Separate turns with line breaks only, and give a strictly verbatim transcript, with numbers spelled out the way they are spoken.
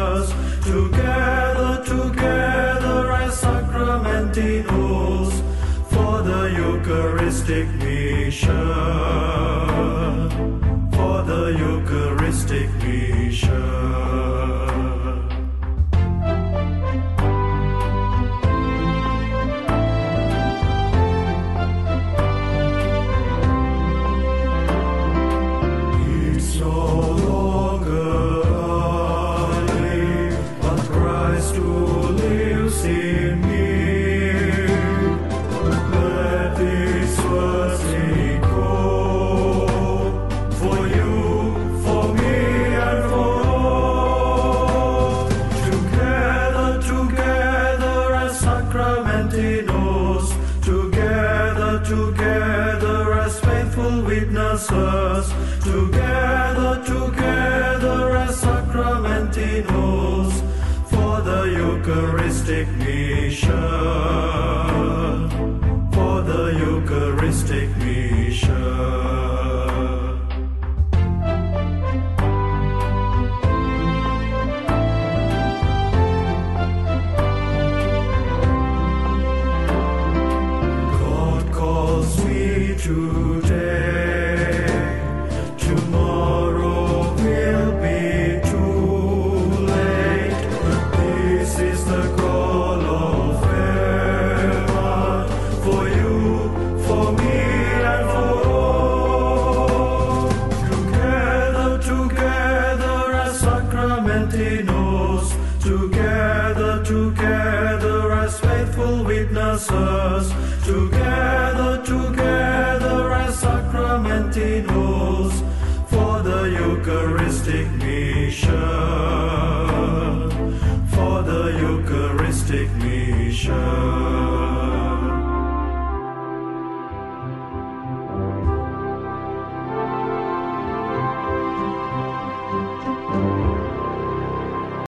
witnesses, together, together as sacramentinos for the Eucharistic mission, for the Eucharistic mission. Together as faithful witnesses, together, together as sacramentinos for the Eucharistic mission, for the Eucharistic mission. Today, tomorrow will be too late. This is the call of heaven for you, for me, and for all. Together, together as sacramentinos, together, together as faithful witnesses, together, together as sacramentinos for the Eucharistic mission, for the Eucharistic mission.